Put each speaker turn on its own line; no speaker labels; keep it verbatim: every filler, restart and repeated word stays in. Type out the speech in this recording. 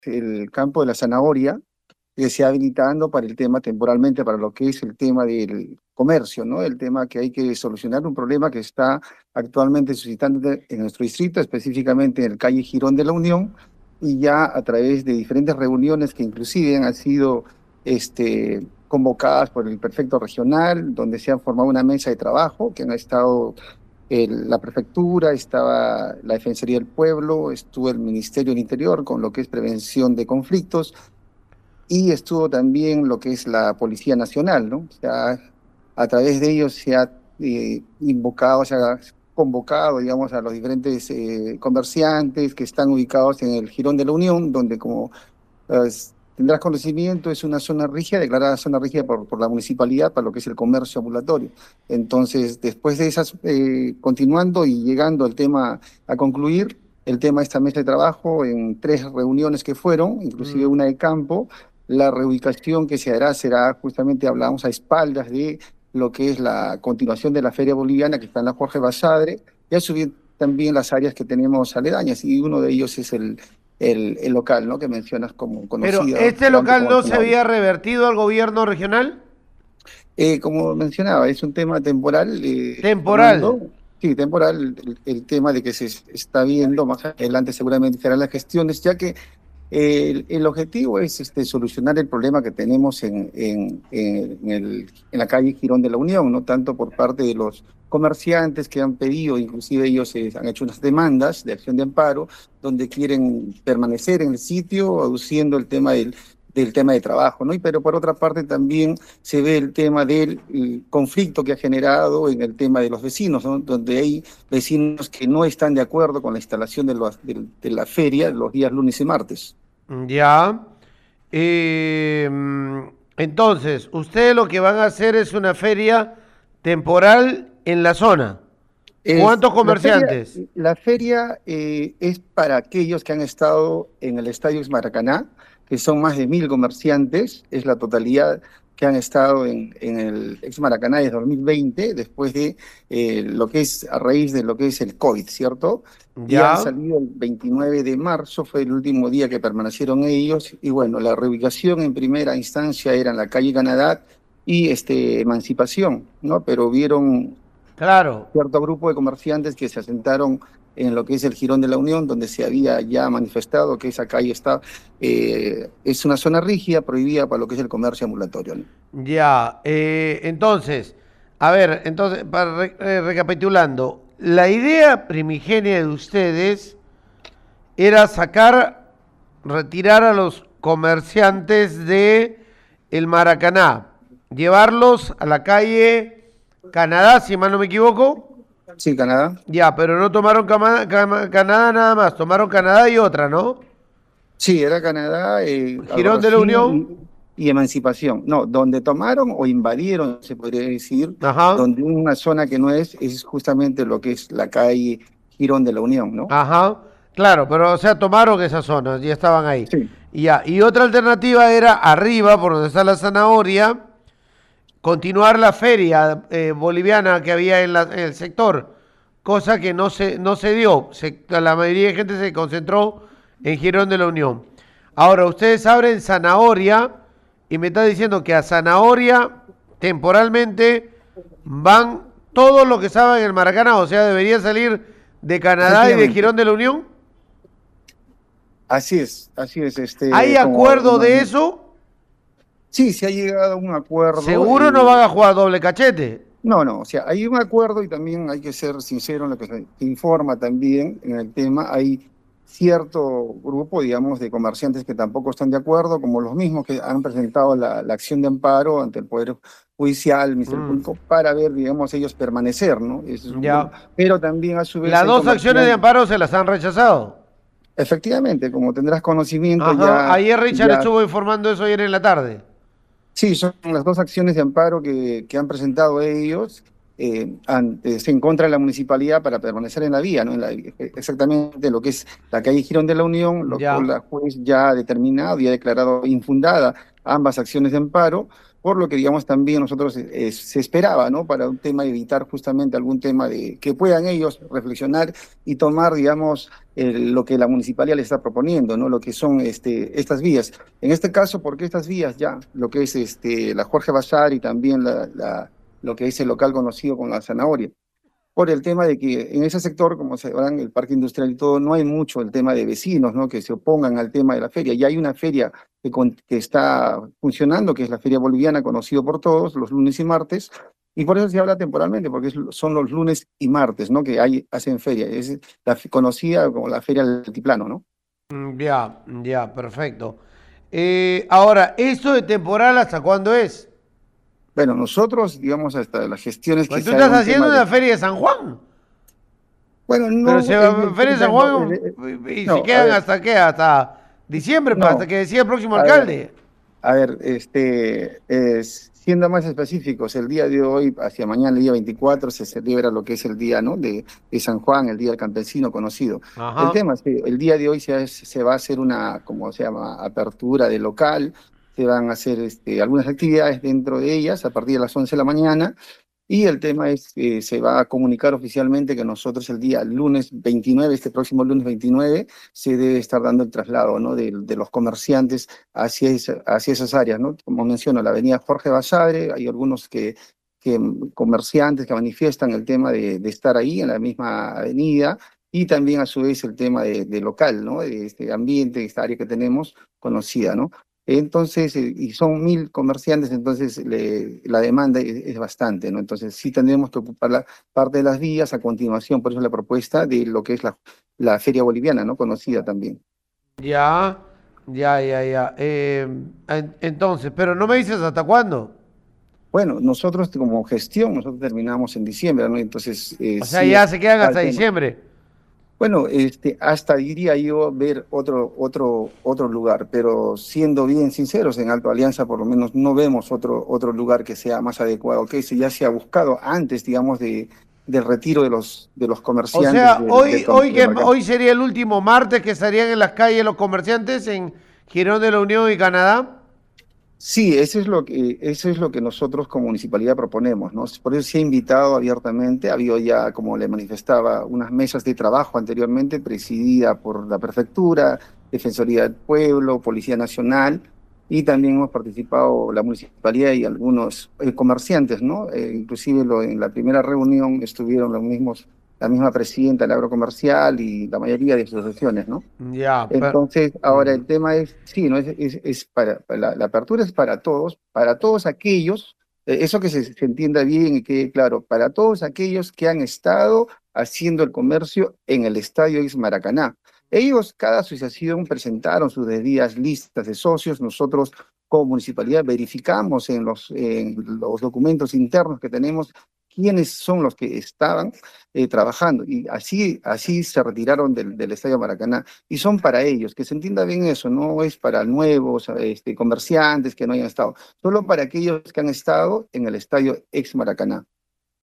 el campo de la zanahoria, que se ha habilitando para el tema temporalmente, para lo que es el tema del comercio, ¿no? El tema que hay que solucionar un problema que está actualmente suscitando en nuestro distrito, específicamente en el calle Girón de la Unión, y ya a través de diferentes reuniones que inclusive han sido este, convocadas por el prefecto regional, donde se han formado una mesa de trabajo, que han estado el- la prefectura, estaba la Defensoría del Pueblo, estuvo el Ministerio del Interior con lo que es prevención de conflictos, y estuvo también lo que es la Policía Nacional, ¿no? O sea, a través de ellos se ha eh, invocado, se ha convocado, digamos, a los diferentes eh, comerciantes que están ubicados en el Jirón de la Unión, donde como pues, tendrás conocimiento, es una zona rígida, declarada zona rígida por, por la municipalidad para lo que es el comercio ambulatorio. Entonces, después de esas, eh, continuando y llegando al tema a concluir, el tema de esta mesa de trabajo en tres reuniones que fueron, inclusive
Mm.
una de campo, la reubicación que se hará será justamente, hablamos a espaldas de lo que es la continuación de la Feria Boliviana que está en la Jorge Basadre, y a subir también las áreas que tenemos aledañas, y uno de ellos es el el, el local, ¿no? Que mencionas como
Pero
conocido
este
antes
local
como el
no se
Zanahoria.
había revertido al gobierno regional.
Eh, como mencionaba, es un tema temporal, eh,
Temporal.
Fernando. Sí, temporal, el, el tema de que se está viendo más adelante seguramente serán las gestiones, ya que el, el objetivo es este, solucionar el problema que tenemos en, en, en, el, en la calle Girón de la Unión, no tanto por parte de los comerciantes que han pedido, inclusive ellos eh, han hecho unas demandas de acción de amparo, donde quieren permanecer en el sitio, aduciendo el tema del, del tema de trabajo, ¿no? Y, pero por otra parte también se ve el tema del el conflicto que ha generado en el tema de los vecinos, ¿no? Donde hay vecinos que no están de acuerdo con la instalación de, los, de, de la feria los días lunes y martes.
Ya. Eh, mm, entonces, ustedes lo que van a hacer es una feria temporal en la zona.
Es,
¿Cuántos
la feria,
comerciantes?
la feria eh, es para aquellos que han estado en el Estadio Maracaná, que son más de mil comerciantes, es la totalidad que han estado en, en el ex Maracaná desde dos mil veinte, después de eh, lo que es a raíz de lo que es el COVID, ¿cierto? Y han
Ya.
salido el veintinueve de marzo, fue el último día que permanecieron ellos, y bueno, la reubicación en primera instancia era en la calle Canadá y este, Emancipación, ¿no? Pero vieron
Claro.
cierto grupo de comerciantes que se asentaron en lo que es el Jirón de la Unión, donde se había ya manifestado que esa calle está, eh, es una zona rígida, prohibida para lo que es el comercio ambulatorio, ¿no?
Ya. Eh, entonces, a ver, entonces, para re- eh, recapitulando, la idea primigenia de ustedes era sacar, retirar a los comerciantes de el Maracaná, llevarlos a la calle Canadá, si mal no me equivoco.
Sí, Canadá.
Ya, pero no tomaron Cama- Cama- Canadá nada más, tomaron Canadá y otra, ¿no?
Sí, era Canadá, eh,
Girón de la
Albarracín
Unión.
y, y Emancipación. No, donde tomaron o invadieron, se podría decir,
Ajá,
donde una zona que no es, es justamente lo que es la calle Girón de la Unión, ¿no?
ajá. Claro, pero o sea, tomaron esas zonas, ya estaban ahí.
Sí.
Y ya, y otra alternativa era arriba, por donde está la zanahoria, continuar la feria eh, boliviana que había en, la- en el sector, cosa que no se, no se dio. Se- la mayoría de gente se concentró en Girón de la Unión. Ahora, ustedes abren Zanahoria y me está diciendo que a Zanahoria temporalmente van todos los que estaban en el Maracaná, o sea, debería salir de Canadá y de
Efectivamente.
Girón de la Unión.
Así es, así es,
¿Hay
este, como
acuerdo de eso?
sí, se ha llegado a un acuerdo.
Seguro no
eh,
van a jugar doble cachete.
no, no, o sea, hay un acuerdo y también hay que ser sincero en lo que se informa también en el tema. Hay cierto grupo, digamos, de comerciantes que tampoco están de acuerdo, como los mismos que han presentado la, la acción de amparo ante el Poder Judicial, el Ministerio
Mm,
Público, para ver, digamos, ellos permanecer, ¿no? Ese es un grupo.
ya.
Pero también a su vez
Las
hay
dos acciones de
comerciantes.
amparo se las han rechazado.
Efectivamente, como tendrás conocimiento,
Ajá,
ya,
ayer Richard
ya
estuvo informando eso ayer en la tarde.
sí, son las dos acciones de amparo que, que han presentado ellos. eh, ante- se en contra de la municipalidad para permanecer en la vía, ¿no? En la- exactamente lo que es la calle Girón de la Unión, lo cual
Ya.
la juez ya ha determinado y ha declarado infundada ambas acciones de amparo, por lo que, digamos, también nosotros eh, se esperaba, ¿no? Para un tema, evitar justamente algún tema de que puedan ellos reflexionar y tomar, digamos, eh, lo que la municipalidad le está proponiendo, ¿no? Lo que son este, estas vías. En este caso, porque estas vías ya, lo que es este, la Jorge Bazar y también la, la- lo que es el local conocido como la Zanahoria, por el tema de que en ese sector, como sabrán, el parque industrial y todo, no hay mucho el tema de vecinos, ¿no? Que se opongan al tema de la feria. Ya hay una feria que, con- que está funcionando, que es la Feria Boliviana, conocido por todos, los lunes y martes, y por eso se habla temporalmente, porque es- son los lunes y martes, ¿no? Que hay, hacen feria. Es la f- conocida como la Feria del Altiplano, ¿no?
Mm, ya, ya, perfecto. Eh, ahora, ¿esto de temporal hasta cuándo es?
Bueno, nosotros, digamos, hasta las gestiones que
Pues tú
se haga
estás
un tema
haciendo
de...
una feria de San Juan.
Bueno,
Pero se
no es
va,
el
Feria de San
tema, no,
Juan
eh, eh,
y se
no, a
quedan
ver,
hasta qué, hasta diciembre, pa, hasta
no,
que decida el próximo
a ver.
alcalde.
A ver, este, es- siendo más específicos, el día de hoy, hacia mañana, el día veinticuatro, se celebra lo que es el día, ¿no? de, de San Juan, el Día del Campesino conocido. El
Ajá.
tema es que el día de hoy se, hace- se va a hacer una, como se llama, apertura de local, se van a hacer este, algunas actividades dentro de ellas a partir de las once de la mañana, y el tema es que se va a comunicar oficialmente que nosotros el día lunes veintinueve, este próximo lunes veintinueve, se debe estar dando el traslado, ¿no? de, de los comerciantes hacia, esa- hacia esas áreas, ¿no? Como menciono, la avenida Jorge Basadre, hay algunos que, que mm, comerciantes que manifiestan el tema de, de estar ahí en la misma avenida, y también a su vez el tema de, de local, ¿no? De este ambiente, esta área que tenemos conocida, ¿no? Entonces, eh, y son mil comerciantes, entonces le- la demanda es, es bastante, ¿no? Entonces sí tendremos que ocupar la parte de las vías a continuación, por eso la propuesta de lo que es la, la Feria Boliviana, ¿no? Conocida también.
Ya, ya, ya, ya. Eh, en- entonces, pero no me dices hasta cuándo.
Bueno, nosotros como gestión, nosotros terminamos en diciembre, ¿no? Entonces, eh,
O sea,
sí
ya
es
se quedan hasta
al tema.
diciembre.
Bueno, este, hasta diría yo ver otro, otro, otro lugar, pero siendo bien sinceros, en Alto Alianza por lo menos no vemos otro, otro lugar que sea más adecuado que ese. Ya se ha buscado antes, digamos, de, del retiro de los, de los
O
comerciantes
sea,
del, del,
hoy,
com-
hoy,
del
que,
mercado.
hoy sería el último martes que estarían en las calles los comerciantes en Girón de la Unión y Canadá.
Sí, eso es lo que, eso es lo que nosotros como municipalidad proponemos, ¿no? Por eso se ha invitado abiertamente, ha habido ya, como le manifestaba, unas mesas de trabajo anteriormente presidida por la prefectura, Defensoría del Pueblo, Policía Nacional, y también hemos participado la municipalidad y algunos eh, comerciantes, ¿no? Eh, inclusive lo- en la primera reunión estuvieron los mismos, la misma presidenta del agrocomercial y la mayoría de asociaciones, ¿no?
Ya, pero...
Entonces, ahora el tema es, sí, ¿no? Es, es, es para, para la, la apertura es para todos, para todos aquellos, eh, eso que se, se entienda bien y quede claro, para todos aquellos que han estado haciendo el comercio en el Estadio Ex Maracaná. Ellos, cada asociación, presentaron sus debidas listas de socios. Nosotros, como municipalidad, verificamos en los, en los documentos internos que tenemos quiénes son los que estaban eh, trabajando. Y así, así se retiraron del, del Estadio Maracaná y son para ellos, que se entienda bien eso, no es para nuevos este, comerciantes que no hayan estado, solo para aquellos que han estado en el estadio ex Maracaná.